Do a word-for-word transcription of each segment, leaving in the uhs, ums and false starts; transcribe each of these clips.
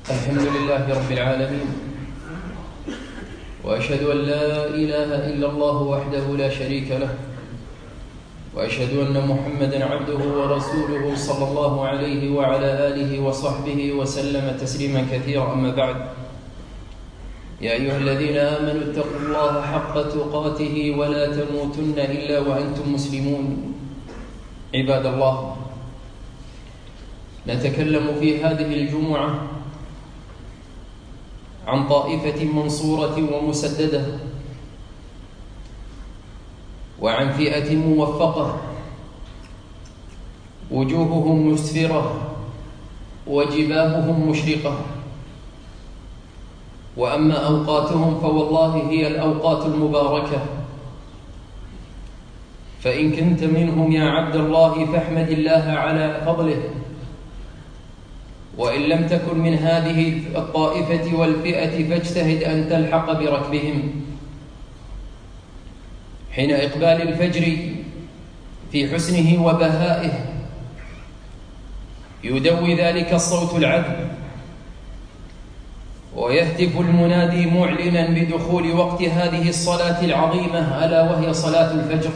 الحمد لله رب العالمين، وأشهد أن لا إله إلا الله وحده لا شريك له، وأشهد أن محمدًا عبده ورسوله صلى الله عليه وعلى آله وصحبه وسلم تسليما كثيرا. أما بعد، يا أيها الذين آمنوا اتقوا الله حق تقاته ولا تموتن إلا وأنتم مسلمون. عباد الله، نتكلم في هذه الجمعة عن طائفة منصورة ومسددة، وعن فئة موفقة وجوههم مسفرة وجباههم مشرقة، وأما أوقاتهم فوالله هي الأوقات المباركة. فإن كنت منهم يا عبد الله فاحمد الله على فضله، وإن لم تكن من هذه الطائفة والفئة فاجتهد أن تلحق بركبهم. حين إقبال الفجر في حسنه وبهائه يدوي ذلك الصوت العذب، ويهتف المنادي معلنا بدخول وقت هذه الصلاة العظيمة، ألا وهي صلاة الفجر.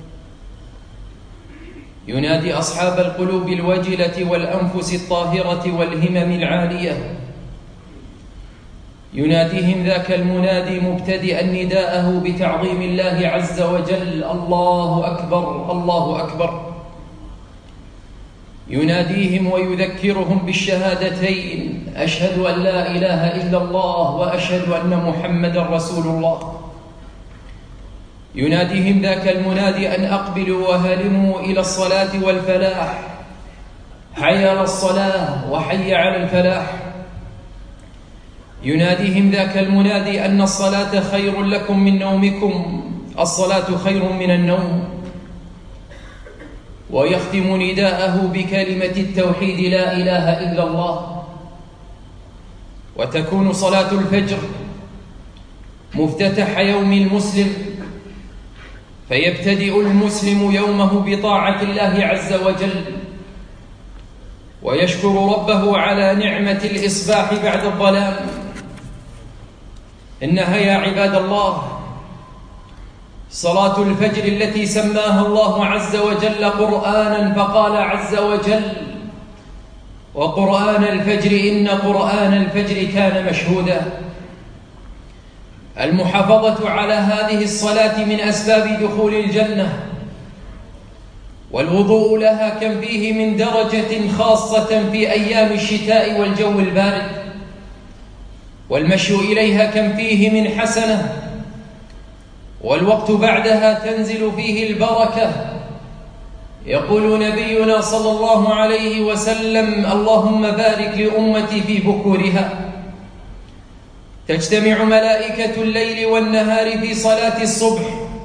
ينادي أصحاب القلوب الوجلة والأنفس الطاهرة والهمم العالية، يناديهم ذاك المنادي مبتدئا نداءه بتعظيم الله عز وجل: الله أكبر الله أكبر. يناديهم ويذكرهم بالشهادتين: أشهد أن لا إله إلا الله وأشهد أن محمدا رسول الله. يناديهم ذاك المنادي أن أقبلوا وهلموا إلى الصلاة والفلاح، حي على الصلاة وحي على الفلاح. يناديهم ذاك المنادي أن الصلاة خير لكم من نومكم، الصلاة خير من النوم. ويختم نداءه بكلمة التوحيد: لا إله إلا الله. وتكون صلاة الفجر مفتتح يوم المسلم، فيبتدئ المسلم يومه بطاعة الله عز وجل، ويشكر ربه على نعمة الإصباح بعد الظلام. إنها يا عباد الله صلاة الفجر التي سماها الله عز وجل قرآنا، فقال عز وجل: وقرآن الفجر إن قرآن الفجر كان مشهودا. المحافظة على هذه الصلاة من أسباب دخول الجنة، والوضوء لها كم فيه من درجة خاصة في أيام الشتاء والجو البارد، والمشي إليها كم فيه من حسنة، والوقت بعدها تنزل فيه البركة. يقول نبينا صلى الله عليه وسلم: اللهم بارك لأمتي في بكورها. تجتمع ملائكة الليل والنهار في صلاة الصبح.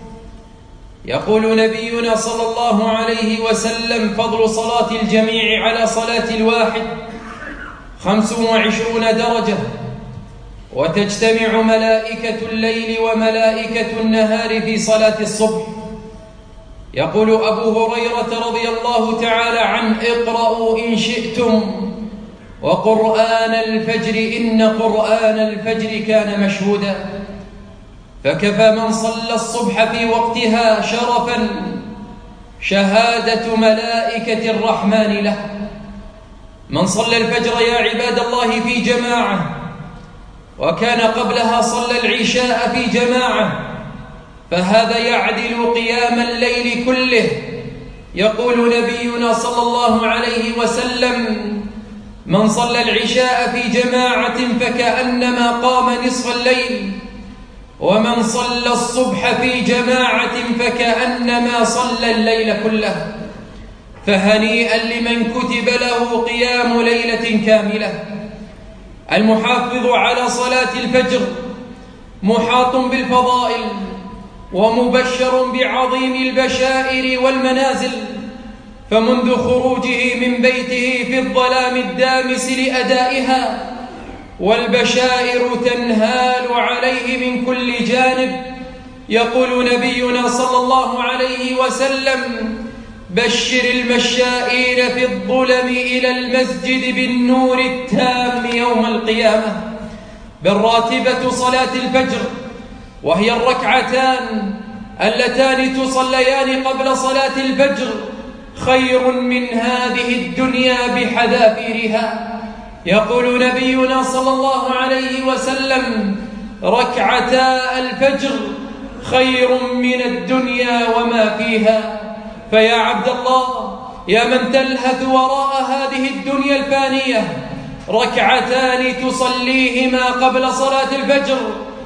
يقول نبينا صلى الله عليه وسلم: فضل صلاة الجميع على صلاة الواحد خمس وعشرون درجة. وتجتمع ملائكة الليل وملائكة النهار في صلاة الصبح. يقول أبو هريرة رضي الله تعالى عنه: اقرأوا إن شئتم وقرآن الفجر إن قرآن الفجر كان مشهودا. فكفى من صلى الصبح في وقتها شرفا شهادة ملائكة الرحمن له. من صلى الفجر يا عباد الله في جماعة، وكان قبلها صلى العشاء في جماعة، فهذا يعدل قيام الليل كله. يقول نبينا صلى الله عليه وسلم: من صلى العشاء في جماعة فكأنما قام نصف الليل، ومن صلى الصبح في جماعة فكأنما صلى الليل كله. فهنيئا لمن كتب له قيام ليلة كاملة. المحافظ على صلاة الفجر محاط بالفضائل، ومبشر بعظيم البشائر والمنازل. فمنذ خروجه من بيته في الظلام الدامس لأدائها، والبشائر تنهال عليه من كل جانب. يقول نبينا صلى الله عليه وسلم: بشر المشائين في الظلم إلى المسجد بالنور التام يوم القيامة. القيامة. بالراتبة صلاة الفجر، وهي الركعتان اللتان تصليان قبل صلاة الفجر، خير من هذه الدنيا بحذافيرها. يقول نبينا صلى الله عليه وسلم: ركعتا الفجر خير من الدنيا وما فيها. فيا عبد الله، يا من تلهث وراء هذه الدنيا الفانية، ركعتان تصليهما قبل صلاة الفجر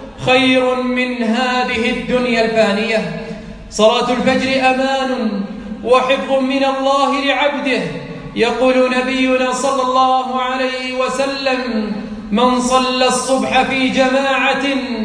خير من هذه الدنيا الفانية. صلاة الفجر أمان وحفظ من الله لعبده. يقول نبينا صلى الله عليه وسلم: من صلى الصبح في جماعة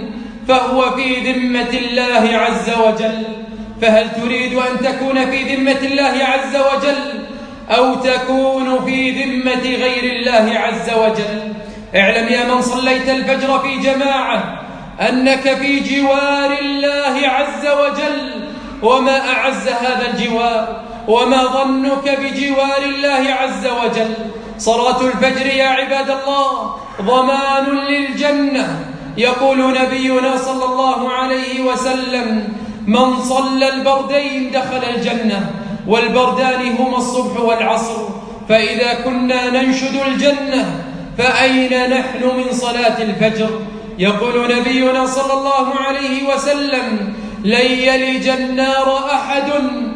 فهو في ذمة الله عز وجل. فهل تريد أن تكون في ذمة الله عز وجل أو تكون في ذمة غير الله عز وجل؟ اعلم يا من صليت الفجر في جماعة أنك في جوار الله عز وجل، وما أعز هذا الجوار، وما ظنك بجوار الله عز وجل. صلاة الفجر يا عباد الله ضمان للجنة. يقول نبينا صلى الله عليه وسلم: من صلى البردين دخل الجنة، والبردان هما الصبح والعصر. فإذا كنا ننشد الجنة فأين نحن من صلاة الفجر؟ يقول نبينا صلى الله عليه وسلم: لن يلج النار أحد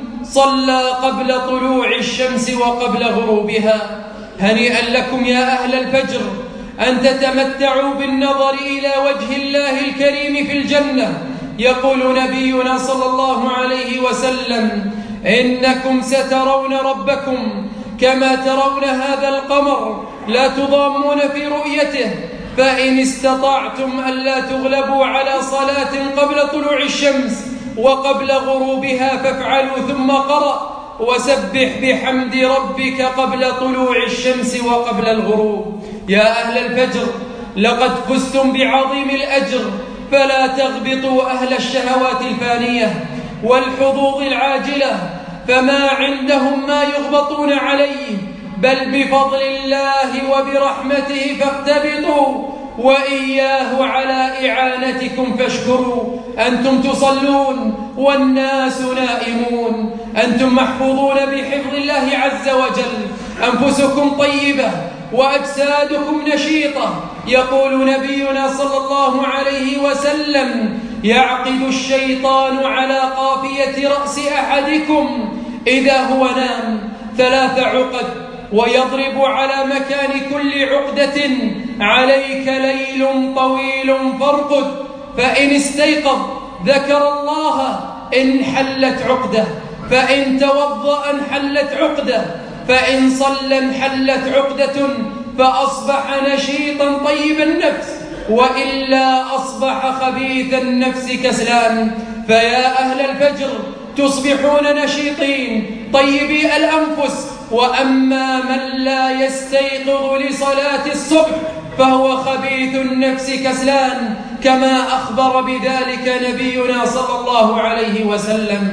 صلى قبل طلوع الشمس وقبل غروبها. هنيئا لكم يا أهل الفجر أن تتمتعوا بالنظر إلى وجه الله الكريم في الجنة. يقول نبينا صلى الله عليه وسلم: إنكم سترون ربكم كما ترون هذا القمر، لا تضامون في رؤيته، فإن استطعتم ألا تغلبوا على صلاة قبل طلوع الشمس وقبل غروبها فافعلوا. ثم قرأ: وسبح بحمد ربك قبل طلوع الشمس وقبل الغروب. يا أهل الفجر، لقد فزتم بعظيم الأجر، فلا تغبطوا أهل الشهوات الفانية والحظوظ العاجلة، فما عندهم ما يغبطون عليه، بل بفضل الله وبرحمته فاقتبطوا، وإياه على إعانتكم فاشكروا. أنتم تصلون والناس نائمون، أنتم محفوظون بحفظ الله عز وجل، أنفسكم طيبة وأجسادكم نشيطة. يقول نبينا صلى الله عليه وسلم: يعقد الشيطان على قافية رأس أحدكم إذا هو نام ثلاث عقد، ويضرب على مكان كل عقدة: عليك ليل طويل فارقد، فإن استيقظ ذكر الله انحلت عقدة، فإن توضأ انحلت عقدة، فإن صلى انحلت عقدة، فأصبح نشيطا طيب النفس، وإلا أصبح خبيث النفس كسلان. فيا أهل الفجر، تصبحون نشيطين طيبي الأنفس. وأما من لا يستيقظ لصلاة الصبح فهو خبيث النفس كسلان، كما أخبر بذلك نبينا صلى الله عليه وسلم.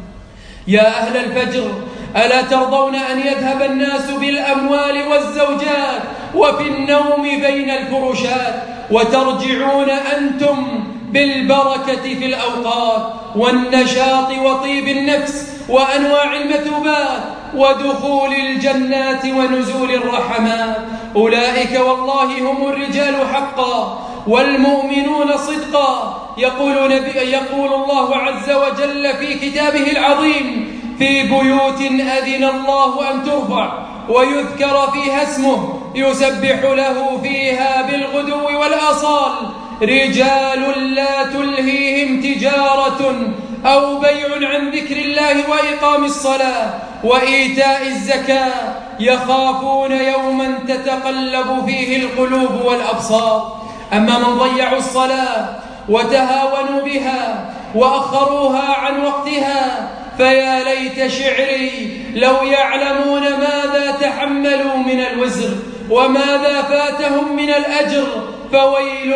يا أهل الفجر، ألا ترضون أن يذهب الناس بالأموال والزوجات وفي النوم بين الفرشات، وترجعون أنتم بالبركة في الأوقات والنشاط وطيب النفس وأنواع المثوبات ودخول الجنات ونزول الرحمات؟ أولئك والله هم الرجال حقا والمؤمنون صدقا. يقول, نبي يقول الله عز وجل في كتابه العظيم: في بيوت أذن الله أن ترفع ويذكر فيها اسمه يسبح له فيها بالغدو والآصال رجال لا تلهيهم تجارة أو بيع عن ذكر الله وإقام الصلاة وإيتاء الزكاة يخافون يوما تتقلب فيه القلوب والأبصار. أما من ضيعوا الصلاة وتهاونوا بها وأخروها عن وقتها فيا ليت شعري لو يعلمون ماذا تحملوا من الوزر وماذا فاتهم من الأجر. فويل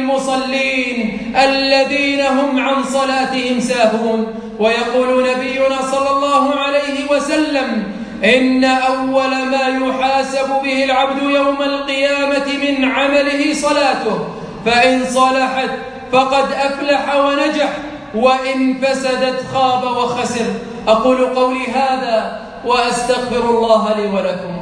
للمصلين الذين هم عن صلاتهم ساهون. ويقول نبينا صلى الله عليه وسلم: إن أول ما يحاسب به العبد يوم القيامة من عمل عمله صلاته، فإن صلحت فقد أفلح ونجح، وإن فسدت خاب وخسر. أقول قولي هذا وأستغفر الله لي ولكم.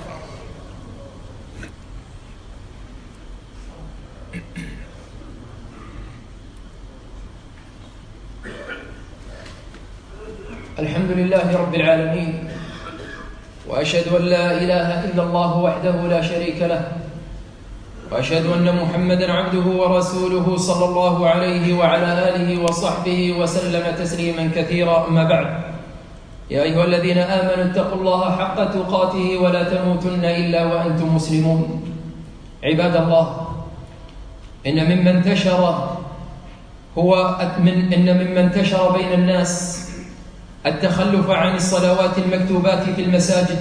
الحمد لله رب العالمين، وأشهد أن لا إله إلا الله وحده لا شريك له، وأشهد أن محمدًا عبده ورسوله صلى الله عليه وعلى آله وصحبه وسلم تسليمًا كثيرا. أما بعد، يا أيها الذين آمنوا اتقوا الله حق تقاته ولا تموتن إلا وأنتم مسلمون. عباد الله، إن مما انتشر هو من إن مما انتشر بين الناس التخلف عن الصلوات المكتوبات في المساجد،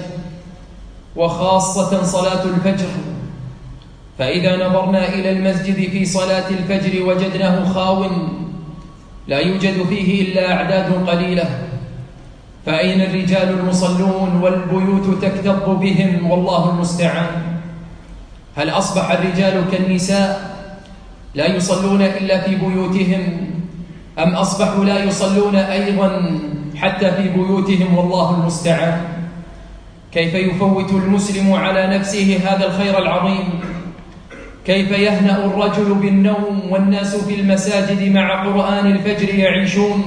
وخاصة صلاة الفجر. فإذا نظرنا إلى المسجد في صلاة الفجر وجدناه خاو، لا يوجد فيه إلا أعداد قليلة. فأين الرجال المصلون والبيوت تكتظ بهم والله المستعان؟ هل أصبح الرجال كالنساء لا يصلون إلا في بيوتهم، أم أصبحوا لا يصلون أيضا حتى في بيوتهم والله المستعان؟ كيف يفوت المسلم على نفسه هذا الخير العظيم؟ كيف يهنأ الرجل بالنوم والناس في المساجد مع قرآن الفجر يعيشون،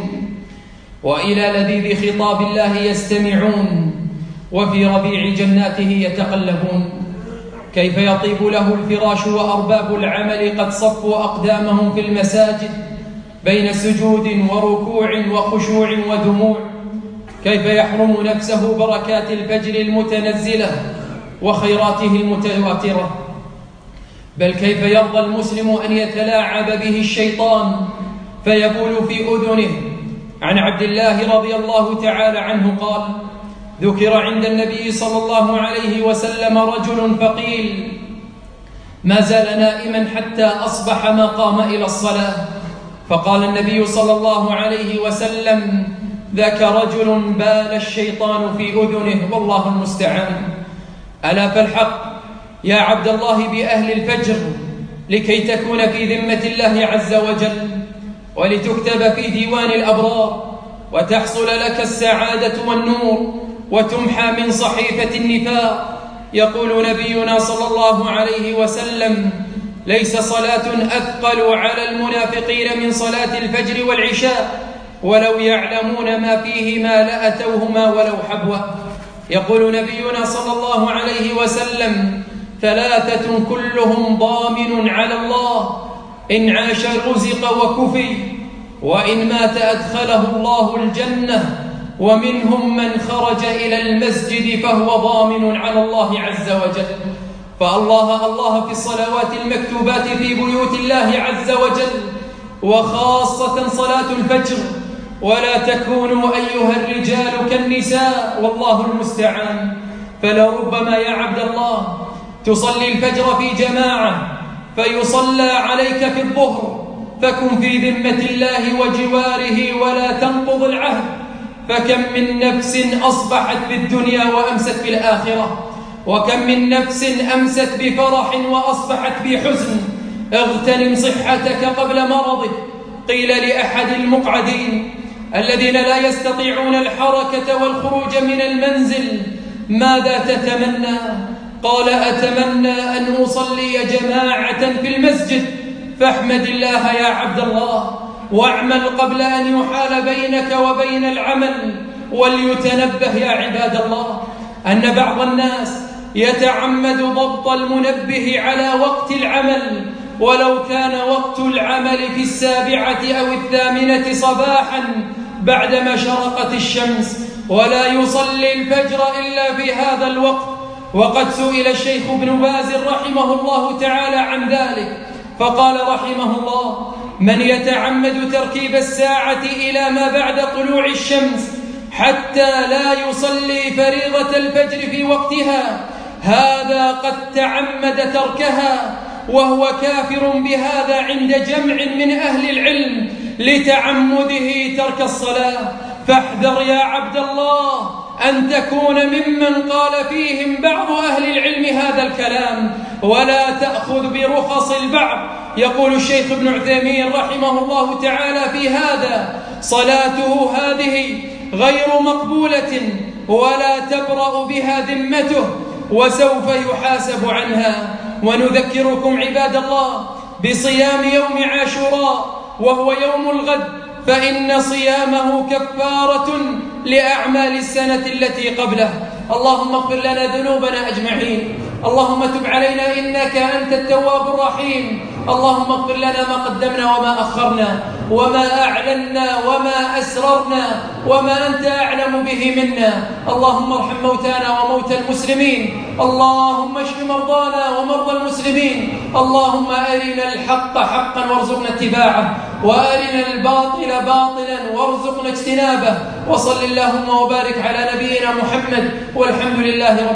وإلى لذيذ خطاب الله يستمعون، وفي ربيع جناته يتقلبون؟ كيف يطيب له الفراش وأرباب العمل قد صفوا أقدامهم في المساجد بين سجود وركوع وخشوع ودموع؟ كيف يحرم نفسه بركات الفجر المتنزلة وخيراته المتواترة؟ بل كيف يرضى المسلم أن يتلاعب به الشيطان فيبول في أذنه؟ عن عبد الله رضي الله تعالى عنه قال: ذكر عند النبي صلى الله عليه وسلم رجل فقيل: ما زال نائما حتى أصبح ما قام إلى الصلاة. فقال النبي صلى الله عليه وسلم: ذاك رجل بال الشيطان في أذنه والله المستعان. ألا فالحق يا عبد الله بأهل الفجر لكي تكون في ذمة الله عز وجل، ولتكتب في ديوان الأبرار، وتحصل لك السعادة والنور، وتمحى من صحيفة النفاق. يقول نبينا صلى الله عليه وسلم: ليس صلاة أثقل على المنافقين من صلاة الفجر والعشاء، ولو يعلمون ما فيهما لأتوهما ولو حبوا. يقول نبينا صلى الله عليه وسلم: ثلاثة كلهم ضامن على الله، إن عاش رزق وكفي، وإن مات أدخله الله الجنة، ومنهم من خرج إلى المسجد فهو ضامن على الله عز وجل. فالله الله في الصلوات المكتوبات في بيوت الله عز وجل، وخاصة صلاة الفجر. ولا تكونوا أيها الرجال كالنساء والله المستعان. فلربما يا عبد الله تصلي الفجر في جماعة فيصلى عليك في الظهر، فكن في ذمة الله وجواره ولا تنقض العهد. فكم من نفس أصبحت في الدنيا وأمست في الآخرة، وكم من نفس أمست بفرح وأصبحت بحزن. اغتنم صحتك قبل مرضك. قيل لأحد المقعدين الذين لا يستطيعون الحركة والخروج من المنزل: ماذا تتمنى؟ قال: أتمنى أن أصلي جماعة في المسجد. فاحمد الله يا عبد الله، واعمل قبل أن يحال بينك وبين العمل. وليتنبه يا عباد الله أن بعض الناس يتعمد ضبط المنبه على وقت العمل، ولو كان وقت العمل في السابعة أو الثامنة صباحا بعدما شرقت الشمس، ولا يصلي الفجر إلا في هذا الوقت. وقد سئل الشيخ ابن باز رحمه الله تعالى عن ذلك، فقال رحمه الله: من يتعمد تركيب الساعة إلى ما بعد طلوع الشمس حتى لا يصلي فريضة الفجر في وقتها، هذا قد تعمد تركها، وهو كافر بهذا عند جمع من أهل العلم لتعمده ترك الصلاة. فاحذر يا عبد الله أن تكون ممن قال فيهم بعض أهل العلم هذا الكلام ولا تأخذ برخص البعض. يقول الشيخ ابن عثيمين رحمه الله تعالى في هذا: صلاته هذه غير مقبولة ولا تبرأ بها ذمته وسوف يحاسب عنها. ونذكركم عباد الله بصيام يوم عاشوراء وهو يوم الغد، فإن صيامه كفارة لأعمال السنة التي قبله. اللهم اغفر لنا ذنوبنا أجمعين، اللهم تب علينا إنك أنت التواب الرحيم. اللهم اغفر لنا ما قدمنا وما أخرنا وما أعلنا وما أسررنا وما أنت أعلم به منا. اللهم ارحم موتانا وموتى المسلمين، اللهم اشف مرضانا ومرضى المسلمين. اللهم أرنا الحق حقا وارزقنا اتباعه وأرنا الباطل باطلا وارزقنا اجتنابه. وصل اللهم وبارك على نبينا محمد والحمد لله رب